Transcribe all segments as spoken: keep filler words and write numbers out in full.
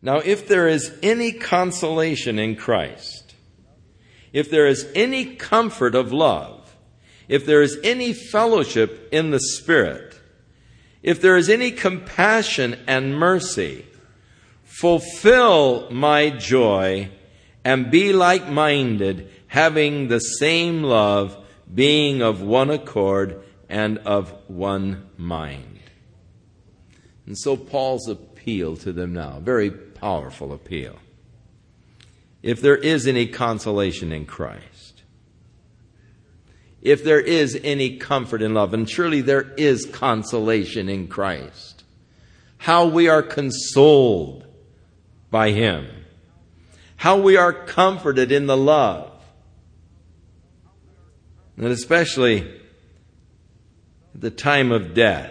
Now, if there is any consolation in Christ, if there is any comfort of love, if there is any fellowship in the Spirit, if there is any compassion and mercy, fulfill my joy and be like-minded, having the same love, being of one accord and of one mind. And so Paul's appeal to them now, very powerful appeal. If there is any consolation in Christ, if there is any comfort in love, and surely there is consolation in Christ, how we are consoled by Him, how we are comforted in the love, and especially at the time of death,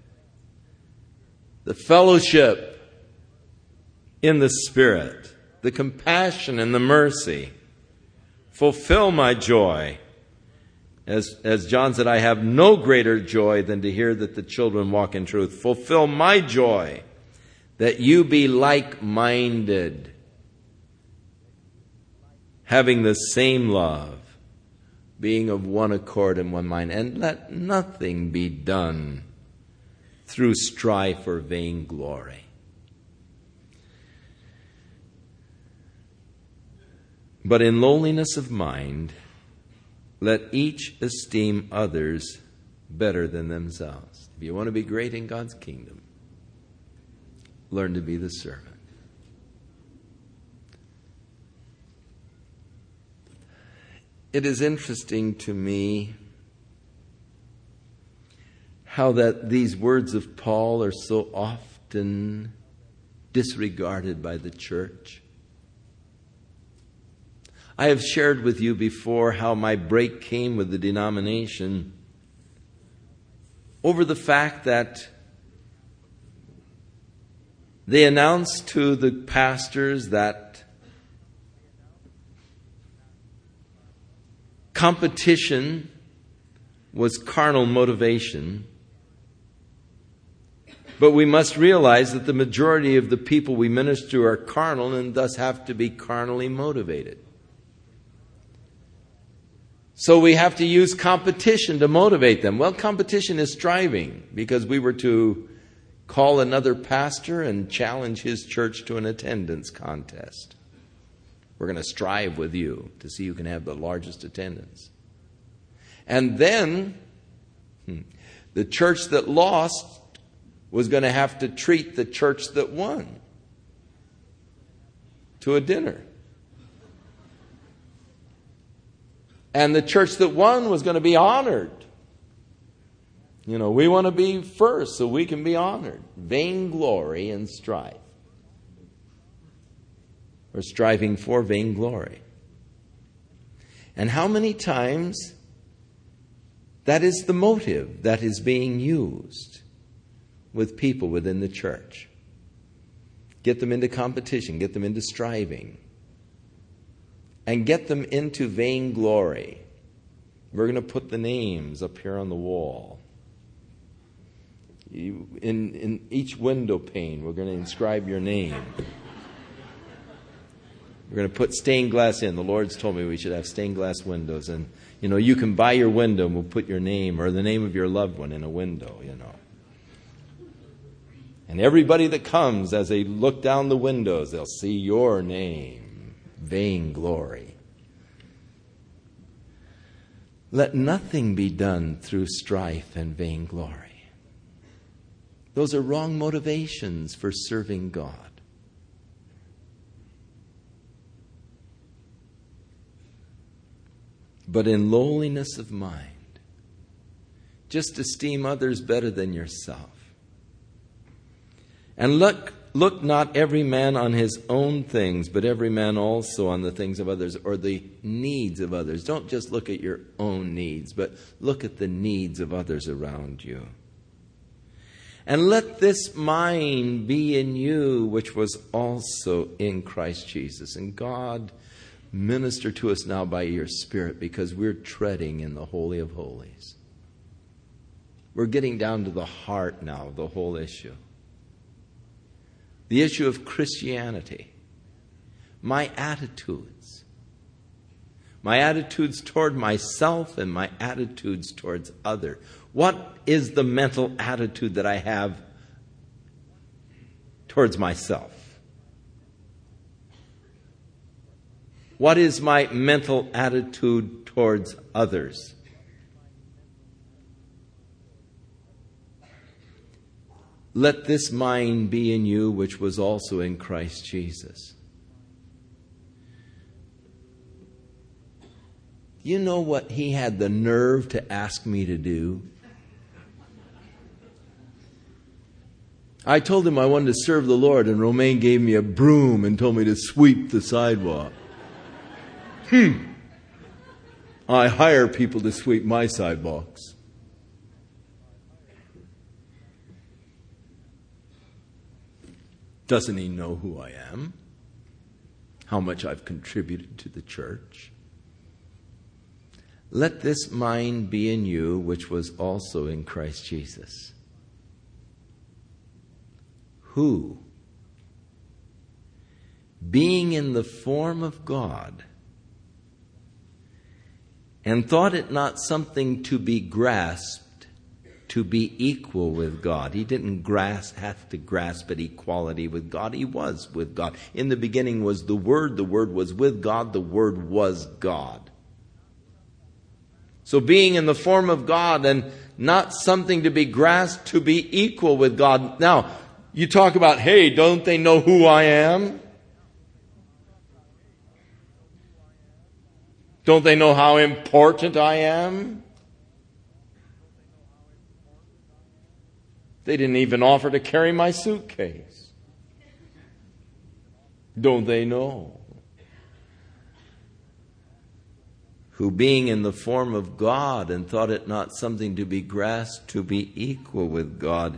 the fellowship in the Spirit, the compassion and the mercy. Fulfill my joy. As, as John said, I have no greater joy than to hear that the children walk in truth. Fulfill my joy, that you be like-minded, having the same love, being of one accord and one mind. And let nothing be done through strife or vainglory. But in lowliness of mind, let each esteem others better than themselves. If you want to be great in God's kingdom, learn to be the servant. It is interesting to me how that these words of Paul are so often disregarded by the church. I have shared with you before how my break came with the denomination over the fact that they announced to the pastors that competition was carnal motivation, but we must realize that the majority of the people we minister to are carnal and thus have to be carnally motivated. So we have to use competition to motivate them. Well, competition is striving, because we were to call another pastor and challenge his church to an attendance contest. We're going to strive with you to see who can have the largest attendance. And then the church that lost was going to have to treat the church that won to a dinner. And the church that won was going to be honored. You know, we want to be first so we can be honored. Vainglory and strife. Or striving for vainglory. And how many times that is the motive that is being used with people within the church. Get them into competition, get them into striving, and get them into vainglory. We're going to put the names up here on the wall. You, in, in each window pane, we're going to inscribe your name. We're going to put stained glass in. The Lord's told me we should have stained glass windows. And, you know, you can buy your window and we'll put your name or the name of your loved one in a window, you know. And everybody that comes, as they look down the windows, they'll see your name. Vainglory. Let nothing be done through strife and vainglory. Those are wrong motivations for serving God. But in lowliness of mind, just esteem others better than yourself. And look, look not every man on his own things, but every man also on the things of others, or the needs of others. Don't just look at your own needs, but look at the needs of others around you. And let this mind be in you, which was also in Christ Jesus. And God, minister to us now by your Spirit, because we're treading in the Holy of Holies. We're getting down to the heart now of the whole issue. the issue of Christianity, my attitudes. My attitudes toward myself and my attitudes towards others. What is the mental attitude that I have towards myself? What is my mental attitude towards others? Let this mind be in you, which was also in Christ Jesus. You know what he had the nerve to ask me to do? I told him I wanted to serve the Lord, and Romaine gave me a broom and told me to sweep the sidewalk. Hmm. I hire people to sweep my sidewalks. Doesn't he know who I am? How much I've contributed to the church? Let this mind be in you, which was also in Christ Jesus. Who, being in the form of God, and thought it not something to be grasped, to be equal with God. He didn't grasp, have to grasp at equality with God. He was with God. In the beginning was the Word. The Word was with God. The Word was God. So being in the form of God and not something to be grasped, to be equal with God. Now, you talk about, hey, don't they know who I am? Don't they know how important I am? They didn't even offer to carry my suitcase. Don't they know? Who being in the form of God and thought it not something to be grasped, to be equal with God,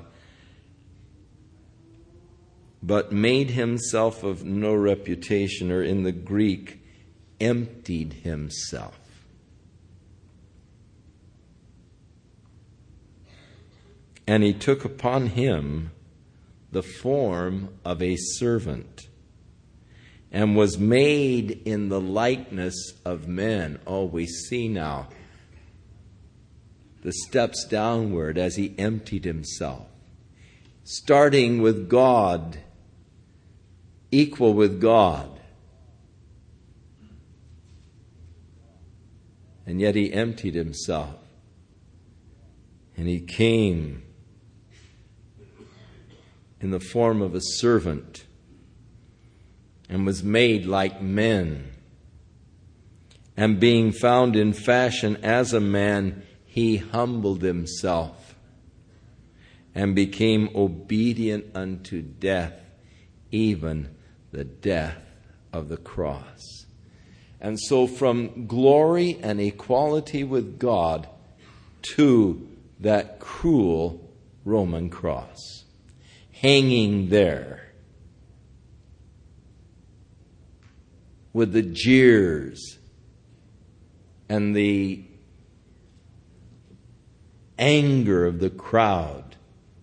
but made himself of no reputation, or in the Greek, emptied himself. And he took upon him the form of a servant, and was made in the likeness of men. Oh, we see now the steps downward as he emptied himself. Starting with God, equal with God. And yet he emptied himself. And he came in the form of a servant and was made like men. And being found in fashion as a man, he humbled himself and became obedient unto death, even the death of the cross. And so from glory and equality with God to that cruel Roman cross, hanging there with the jeers and the anger of the crowd,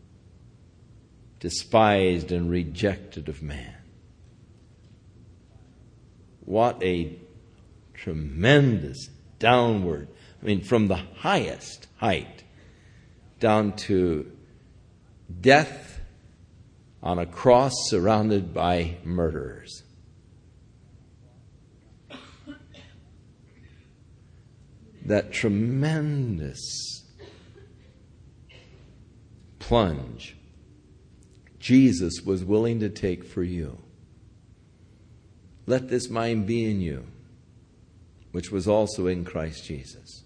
despised and rejected of man. What a tremendous downward, I mean, from the highest height down to death on a cross surrounded by murderers. That tremendous plunge Jesus was willing to take for you. Let this mind be in you, which was also in Christ Jesus.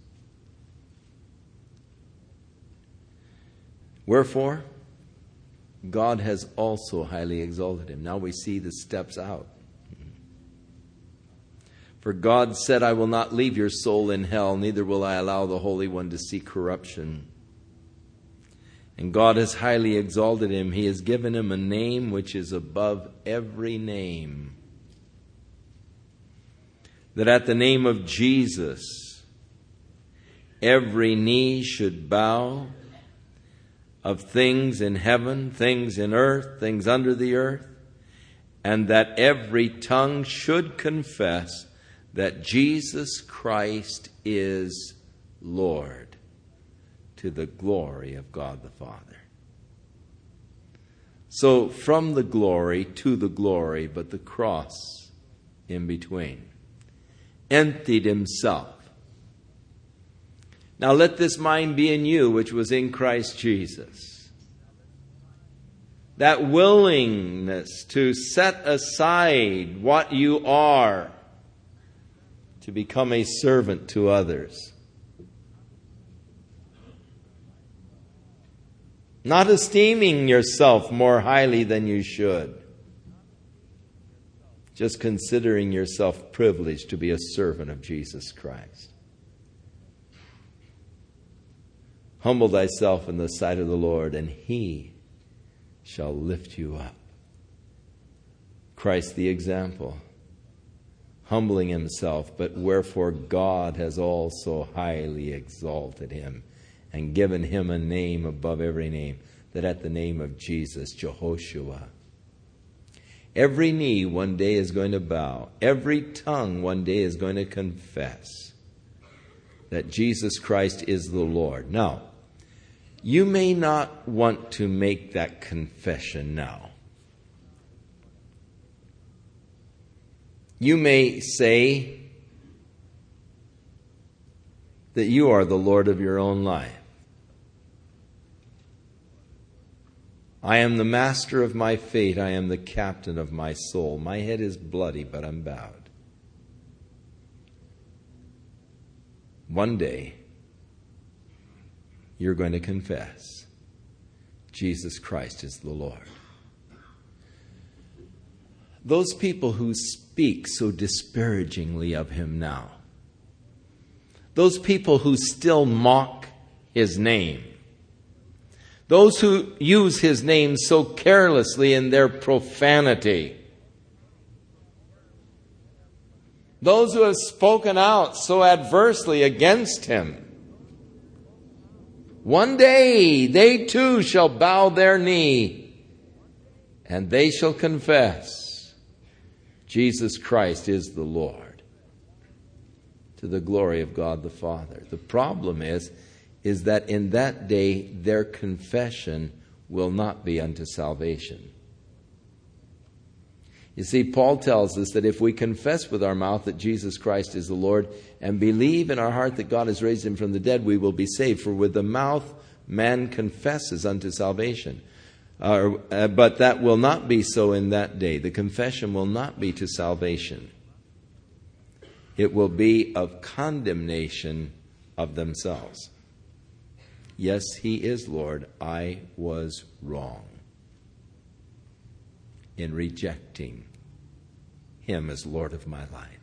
Wherefore, God has also highly exalted him. Now we see the steps out. For God said, I will not leave your soul in hell, neither will I allow the Holy One to see corruption. And God has highly exalted him. He has given him a name which is above every name, that at the name of Jesus, every knee should bow, of things in heaven, things in earth, things under the earth, and that every tongue should confess that Jesus Christ is Lord, to the glory of God the Father. So from the glory to the glory, but the cross in between. Emptied himself. Now let this mind be in you, which was in Christ Jesus. That willingness to set aside what you are, to become a servant to others. Not esteeming yourself more highly than you should. Just considering yourself privileged to be a servant of Jesus Christ. Humble thyself in the sight of the Lord, and He shall lift you up. Christ the example. Humbling himself, but wherefore God has also highly exalted him and given him a name above every name, that at the name of Jesus, Jehoshua, every knee one day is going to bow, every tongue one day is going to confess that Jesus Christ is the Lord. Now, you may not want to make that confession now. You may say that you are the Lord of your own life. I am the master of my fate. I am the captain of my soul. My head is bloody, but I'm bowed. One day, you're going to confess Jesus Christ is the Lord. Those people who speak so disparagingly of him now, those people who still mock his name, those who use his name so carelessly in their profanity, those who have spoken out so adversely against him, one day they too shall bow their knee and they shall confess Jesus Christ is the Lord, to the glory of God the Father. The problem is, is that in that day their confession will not be unto salvation. You see, Paul tells us that if we confess with our mouth that Jesus Christ is the Lord and believe in our heart that God has raised him from the dead, we will be saved. For with the mouth man confesses unto salvation. Uh, uh, but that will not be so in that day. The confession will not be to salvation. It will be of condemnation of themselves. Yes, he is Lord. I was wrong in rejecting him as Lord of my life.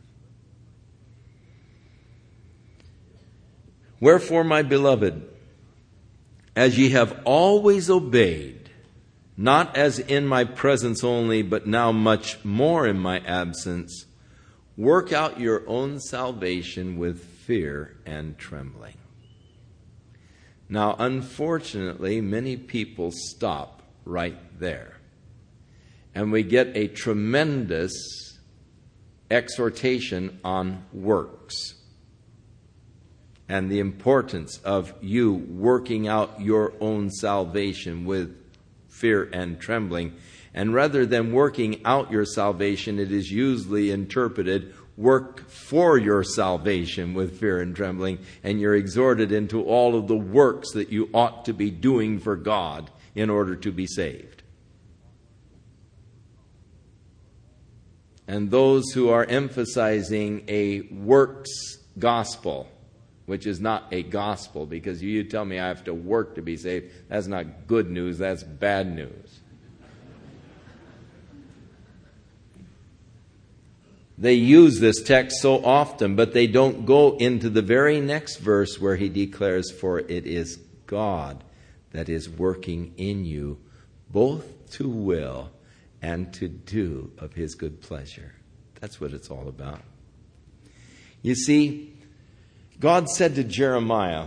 Wherefore, my beloved, as ye have always obeyed, not as in my presence only, but now much more in my absence, work out your own salvation with fear and trembling. Now, unfortunately, many people stop right there. And we get a tremendous exhortation on works and the importance of you working out your own salvation with fear and trembling. And rather than working out your salvation, it is usually interpreted, work for your salvation with fear and trembling, and you're exhorted into all of the works that you ought to be doing for God in order to be saved. And those who are emphasizing a works gospel, which is not a gospel, because you tell me I have to work to be saved, that's not good news, that's bad news. They use this text so often, but they don't go into the very next verse where he declares, for it is God that is working in you, both to will and to do of his good pleasure. That's what it's all about. You see, God said to Jeremiah,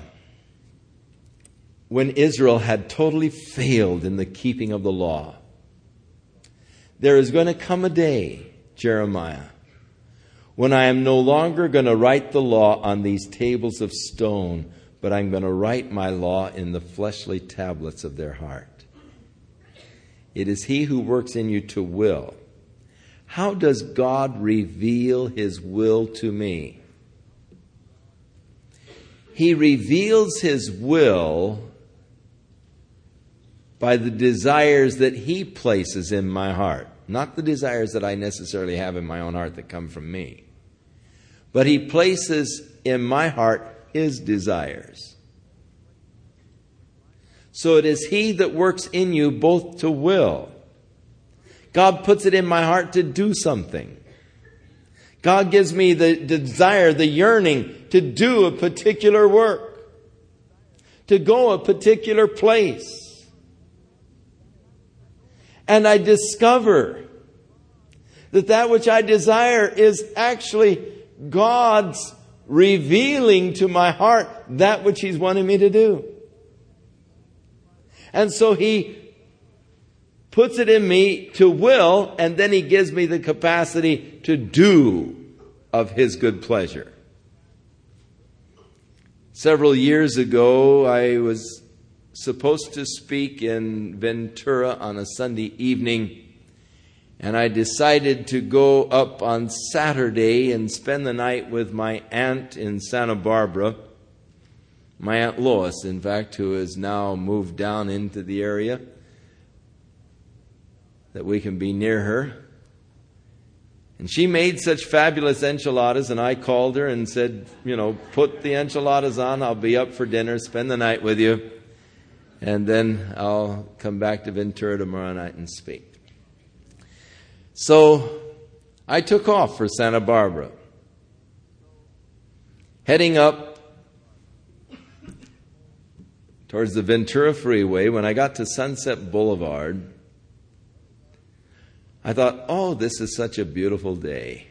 when Israel had totally failed in the keeping of the law, there is going to come a day, Jeremiah, when I am no longer going to write the law on these tables of stone, but I'm going to write my law in the fleshly tablets of their heart. It is He who works in you to will. How does God reveal His will to me? He reveals His will by the desires that He places in my heart. Not the desires that I necessarily have in my own heart that come from me. But He places in my heart His desires. So it is He that works in you both to will. God puts it in my heart to do something. God gives me the desire, the yearning to do a particular work, to go a particular place. And I discover that that which I desire is actually God's revealing to my heart that which He's wanting me to do. And so He puts it in me to will, and then He gives me the capacity to do of His good pleasure. Several years ago, I was supposed to speak in Ventura on a Sunday evening, and I decided to go up on Saturday and spend the night with my aunt in Santa Barbara. My Aunt Lois, in fact, who has now moved down into the area, that we can be near her. And she made such fabulous enchiladas, and I called her and said, you know, put the enchiladas on, I'll be up for dinner, spend the night with you, and then I'll come back to Ventura tomorrow night and speak. So I took off for Santa Barbara, heading up towards the Ventura Freeway. When I got to Sunset Boulevard, I thought, oh, this is such a beautiful day.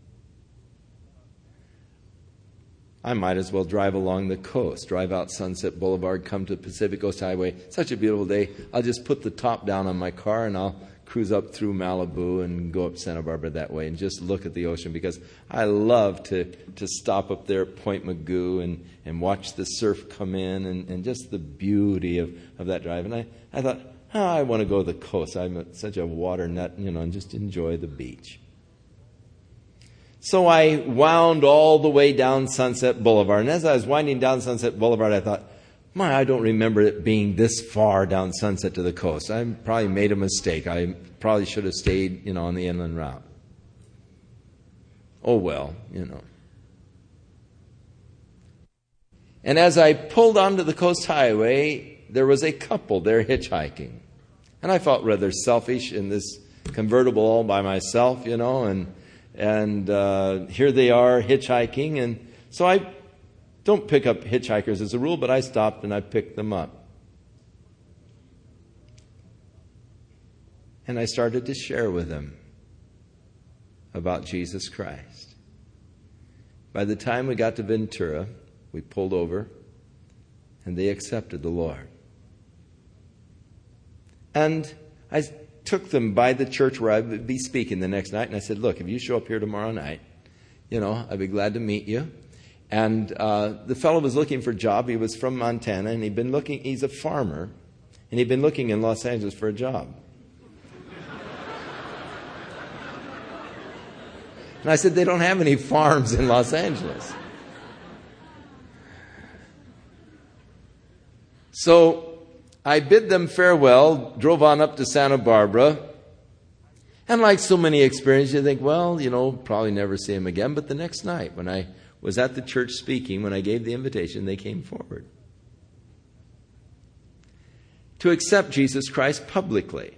I might as well drive along the coast, drive out Sunset Boulevard, come to Pacific Coast Highway. Such a beautiful day. I'll just put the top down on my car and I'll cruise up through Malibu and go up Santa Barbara that way and just look at the ocean, because I love to, to stop up there at Point Magoo and, and watch the surf come in and, and just the beauty of, of that drive. And I, I thought, oh, I want to go to the coast. I'm a, such a water nut, you know, and just enjoy the beach. So I wound all the way down Sunset Boulevard. And as I was winding down Sunset Boulevard, I thought, my, I don't remember it being this far down Sunset to the coast. I probably made a mistake. I probably should have stayed, you know, on the inland route. Oh, well, you know. And as I pulled onto the Coast Highway, there was a couple there hitchhiking. And I felt rather selfish in this convertible all by myself, you know, and and uh, here they are hitchhiking. And so I don't pick up hitchhikers as a rule, but I stopped and I picked them up. And I started to share with them about Jesus Christ. By the time we got to Ventura, we pulled over and they accepted the Lord. And I took them by the church where I would be speaking the next night, and I said, look, if you show up here tomorrow night, you know, I'd be glad to meet you. And uh, the fellow was looking for a job. He was from Montana, and he'd been looking, he's a farmer, and he'd been looking in Los Angeles for a job. And I said, they don't have any farms in Los Angeles. So I bid them farewell, drove on up to Santa Barbara. And like so many experiences, you think, well, you know, probably never see him again. But the next night, when I was at the church speaking, when I gave the invitation, they came forward to accept Jesus Christ publicly.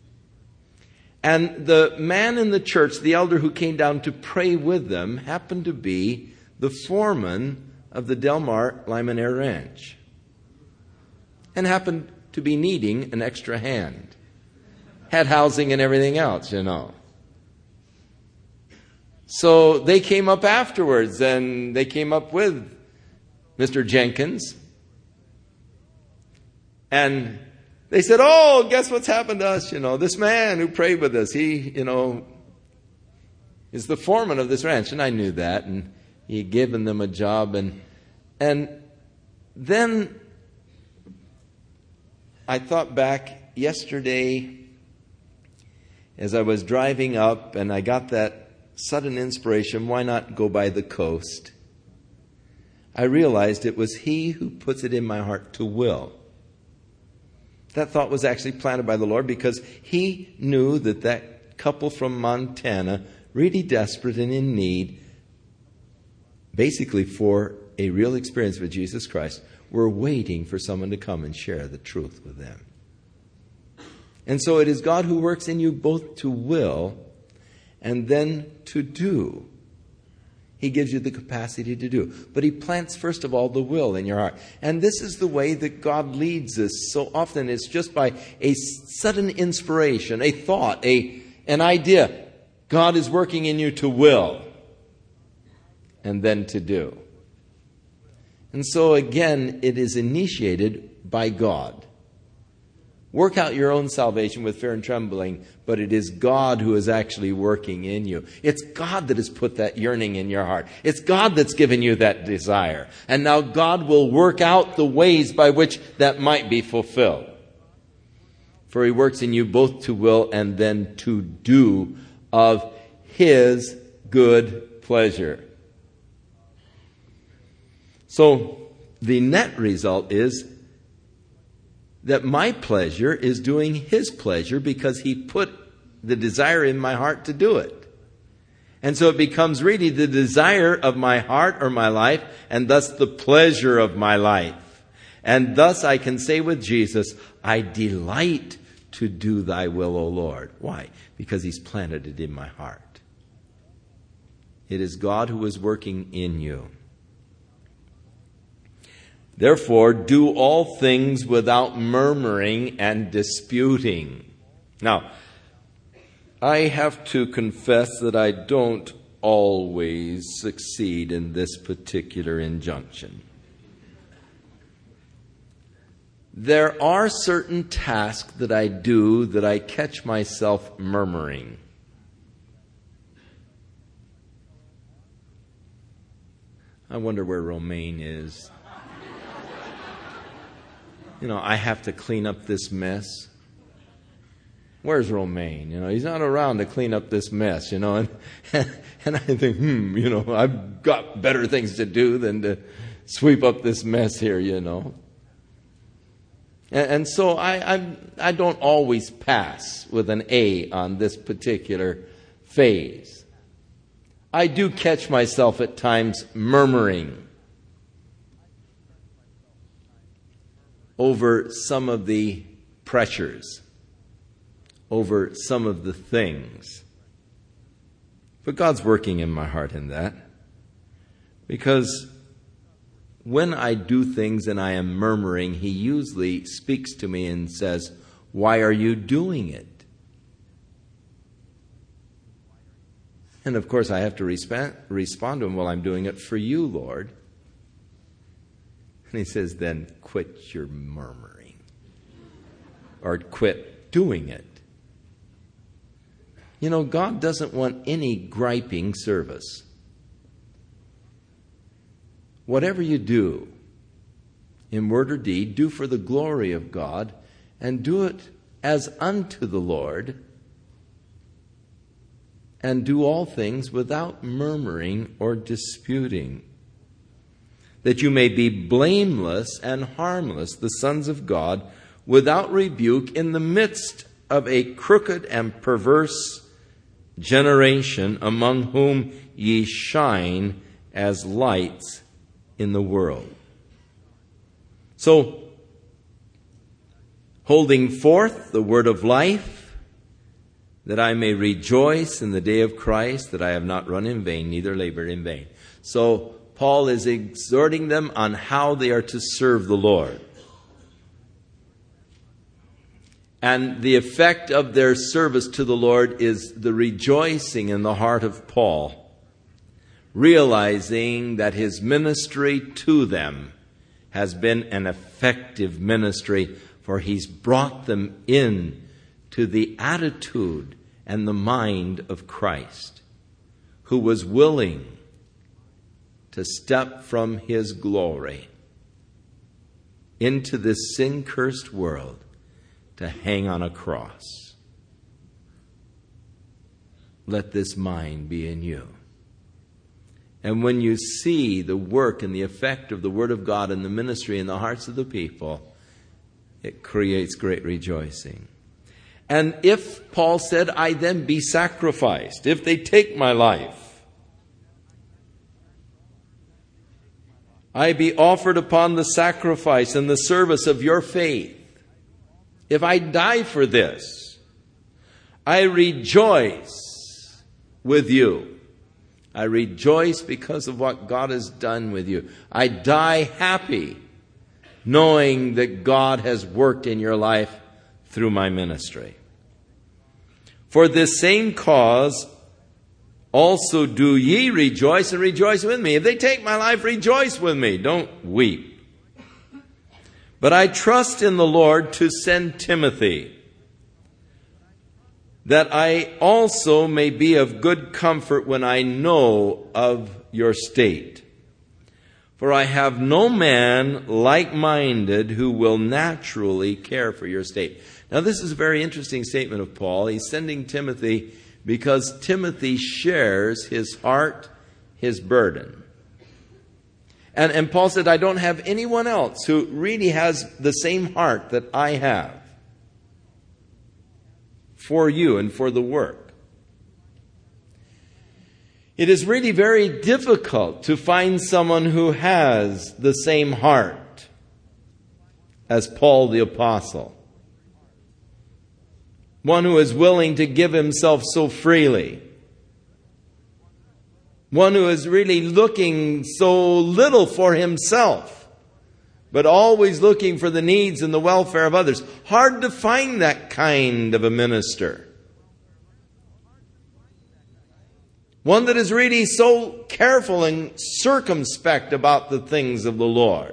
And the man in the church, the elder who came down to pray with them, happened to be the foreman of the Del Mar Limonaire Ranch, and happened to be needing an extra hand. Had housing and everything else, you know. So they came up afterwards, and they came up with Mister Jenkins. And they said, oh, guess what's happened to us? You know, this man who prayed with us, he, you know, is the foreman of this ranch. And I knew that. And he had given them a job. And, and then I thought back yesterday as I was driving up and I got that sudden inspiration, why not go by the coast? I realized it was He who puts it in my heart to will. That thought was actually planted by the Lord because He knew that that couple from Montana, really desperate and in need, basically for a real experience with Jesus Christ, were waiting for someone to come and share the truth with them. And so it is God who works in you both to will and then to do. He gives you the capacity to do. But He plants, first of all, the will in your heart. And this is the way that God leads us. So often it's just by a sudden inspiration, a thought, a, an idea. God is working in you to will and then to do. And so again, it is initiated by God. Work out your own salvation with fear and trembling, but it is God who is actually working in you. It's God that has put that yearning in your heart. It's God that's given you that desire. And now God will work out the ways by which that might be fulfilled. For He works in you both to will and then to do of His good pleasure. So the net result is that my pleasure is doing His pleasure because He put the desire in my heart to do it. And so it becomes really the desire of my heart or my life, and thus the pleasure of my life. And thus I can say with Jesus, I delight to do Thy will, O Lord. Why? Because He's planted it in my heart. It is God who is working in you. Therefore, do all things without murmuring and disputing. Now, I have to confess that I don't always succeed in this particular injunction. There are certain tasks that I do that I catch myself murmuring. I wonder where Romaine is. You know, I have to clean up this mess. Where's Romaine? You know, he's not around to clean up this mess, you know. And, and I think, hmm, you know, I've got better things to do than to sweep up this mess here, you know. And, and so I, I, I don't always pass with an A on this particular phase. I do catch myself at times murmuring over some of the pressures, over some of the things. But God's working in my heart in that. Because when I do things and I am murmuring, He usually speaks to me and says, why are you doing it? And of course I have to respond, respond to Him, well, I'm doing it for you, Lord. And He says, then quit your murmuring. Or quit doing it. You know, God doesn't want any griping service. Whatever you do, in word or deed, do for the glory of God, and do it as unto the Lord, and do all things without murmuring or disputing, that you may be blameless and harmless, the sons of God, without rebuke, in the midst of a crooked and perverse generation, among whom ye shine as lights in the world. So, holding forth the word of life, that I may rejoice in the day of Christ, that I have not run in vain, neither labored in vain. So, Paul is exhorting them on how they are to serve the Lord. And the effect of their service to the Lord is the rejoicing in the heart of Paul, realizing that his ministry to them has been an effective ministry For he's brought them in to the attitude and the mind of Christ, who was willing to step from his glory into this sin-cursed world to hang on a cross. Let this mind be in you. And when you see the work and the effect of the Word of God in the ministry in the hearts of the people, it creates great rejoicing. And if, Paul said, I then be sacrificed, if they take my life, I be offered upon the sacrifice and the service of your faith. If I die for this, I rejoice with you. I rejoice because of what God has done with you. I die happy, knowing that God has worked in your life through my ministry. For this same cause also do ye rejoice, and rejoice with me. If they take my life, rejoice with me. Don't weep. But I trust in the Lord to send Timothy, that I also may be of good comfort when I know of your state. For I have no man like-minded who will naturally care for your state. Now, this is a very interesting statement of Paul. He's sending Timothy because Timothy shares his heart, his burden. And, and Paul said, I don't have anyone else who really has the same heart that I have for you and for the work. It is really very difficult to find someone who has the same heart as Paul the Apostle. One who is willing to give himself so freely. One who is really looking so little for himself, but always looking for the needs and the welfare of others. Hard to find that kind of a minister. One that is really so careful and circumspect about the things of the Lord.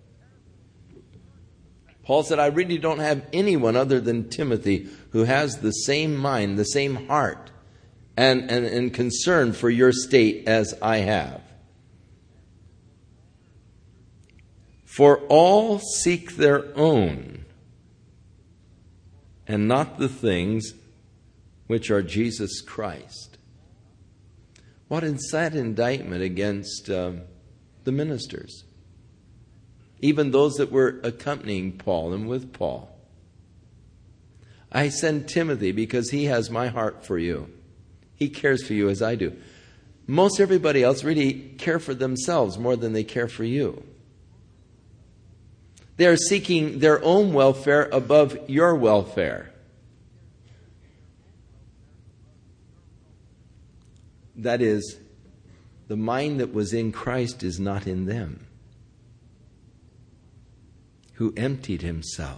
Paul said, I really don't have anyone other than Timothy who has the same mind, the same heart, and, and, and concern for your state as I have. For all seek their own, and not the things which are Jesus Christ. What is that indictment against uh, the ministers? Even those that were accompanying Paul and with Paul. I send Timothy because he has my heart for you. He cares for you as I do. Most everybody else really care for themselves more than they care for you. They are seeking their own welfare above your welfare. That is, the mind that was in Christ is not in them, who emptied himself.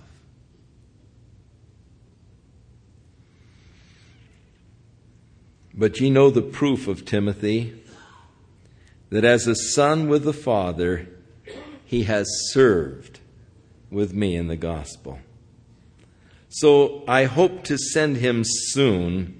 But ye know the proof of Timothy, that as a son with the Father, he has served with me in the gospel. So I hope to send him soon,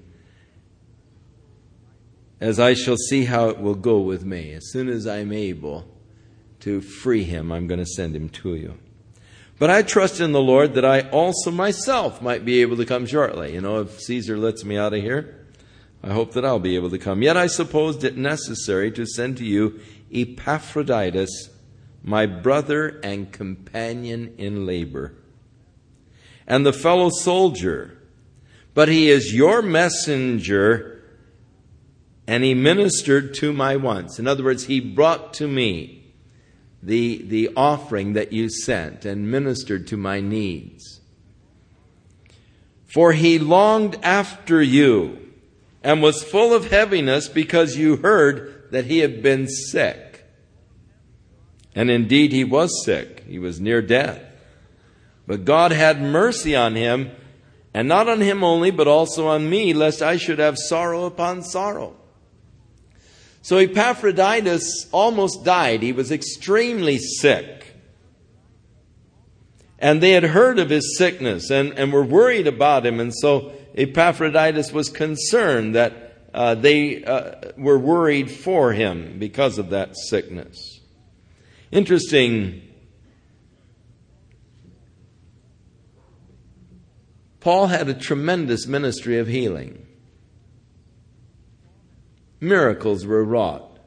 as I shall see how it will go with me. As soon as I'm able to free him, I'm going to send him to you. But I trust in the Lord that I also myself might be able to come shortly. You know, if Caesar lets me out of here, I hope that I'll be able to come. Yet I supposed it necessary to send to you Epaphroditus, my brother and companion in labor, and the fellow soldier. But he is your messenger, and he ministered to my wants. In other words, he brought to me the, the offering that you sent and ministered to my needs. For he longed after you and was full of heaviness because you heard that he had been sick. And indeed he was sick. He was near death. But God had mercy on him, and not on him only, but also on me, lest I should have sorrow upon sorrow. So Epaphroditus almost died. He was extremely sick. And they had heard of his sickness and, and were worried about him. And so Epaphroditus was concerned that uh, they uh, were worried for him because of that sickness. Interesting. Paul had a tremendous ministry of healing. Miracles were wrought.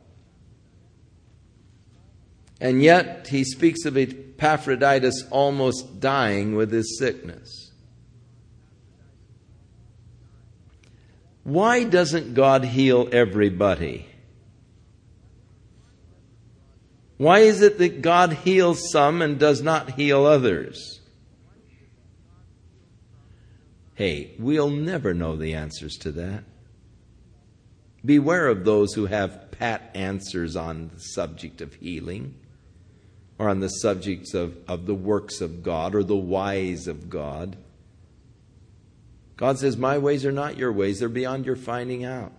And yet he speaks of Epaphroditus almost dying with his sickness. Why doesn't God heal everybody? Why is it that God heals some and does not heal others? Hey, we'll never know the answers to that. Beware of those who have pat answers on the subject of healing or on the subjects of, of the works of God or the whys of God. God says, my ways are not your ways. They're beyond your finding out.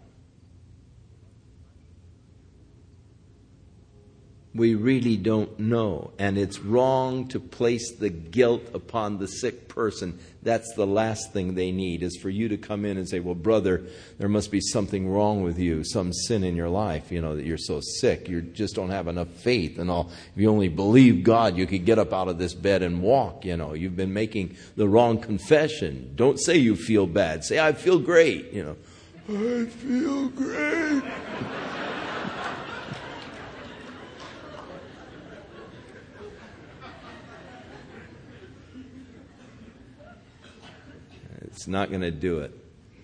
We really don't know. And it's wrong to place the guilt upon the sick person. That's the last thing they need, is for you to come in and say, well, brother, there must be something wrong with you, some sin in your life, you know, that you're so sick. You just don't have enough faith and all. If you only believe God, you could get up out of this bed and walk, you know. You've been making the wrong confession. Don't say you feel bad. Say, I feel great, you know. I feel great. It's not going to do it.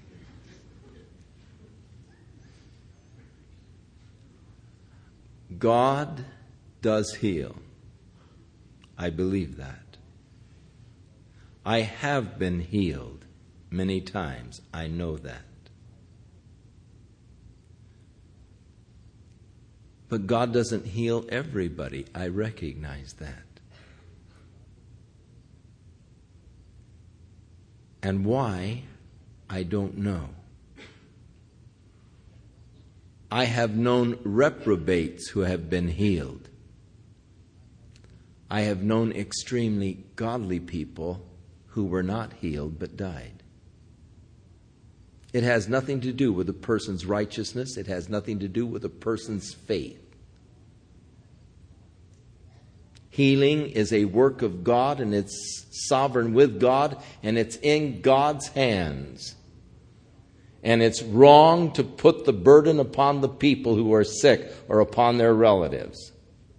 God does heal. I believe that. I have been healed many times. I know that. But God doesn't heal everybody. I recognize that. And why, I don't know. I have known reprobates who have been healed. I have known extremely godly people who were not healed but died. It has nothing to do with a person's righteousness. It has nothing to do with a person's faith. Healing is a work of God, and it's sovereign with God, and it's in God's hands. And it's wrong to put the burden upon the people who are sick or upon their relatives.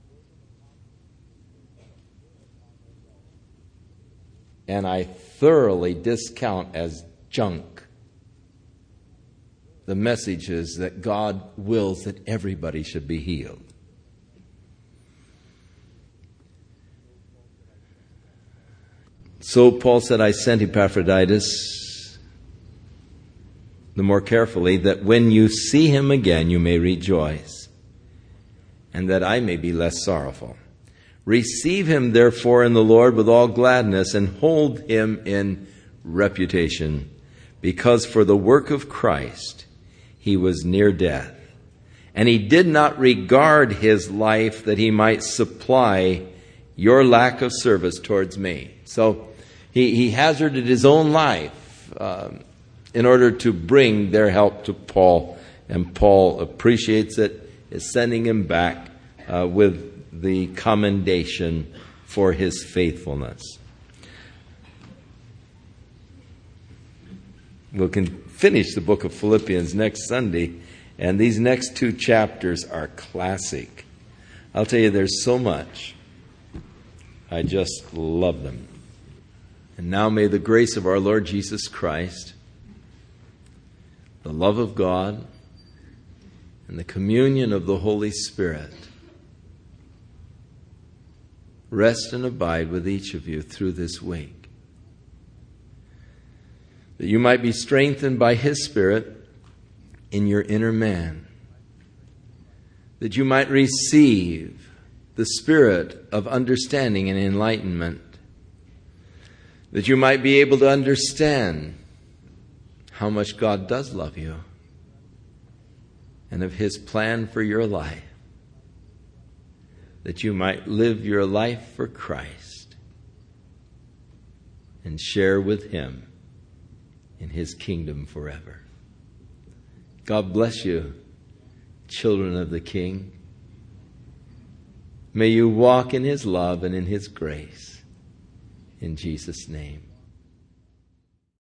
And I thoroughly discount as junk the messages that God wills that everybody should be healed. So Paul said, I sent Epaphroditus the more carefully, that when you see him again you may rejoice, and that I may be less sorrowful. Receive him therefore in the Lord with all gladness, and hold him in reputation, because for the work of Christ he was near death, and he did not regard his life that he might supply your lack of service towards me. So he, he hazarded his own life um, in order to bring their help to Paul. And Paul appreciates it, is sending him back uh, with the commendation for his faithfulness. We can finish the book of Philippians next Sunday, and these next two chapters are classic. I'll tell you, there's so much. I just love them. And now may the grace of our Lord Jesus Christ, the love of God, and the communion of the Holy Spirit rest and abide with each of you through this week, that you might be strengthened by His Spirit in your inner man, that you might receive the spirit of understanding and enlightenment, that you might be able to understand how much God does love you and of His plan for your life, that you might live your life for Christ and share with Him in His kingdom forever. God bless you, children of the King. May you walk in His love and in His grace. In Jesus' name.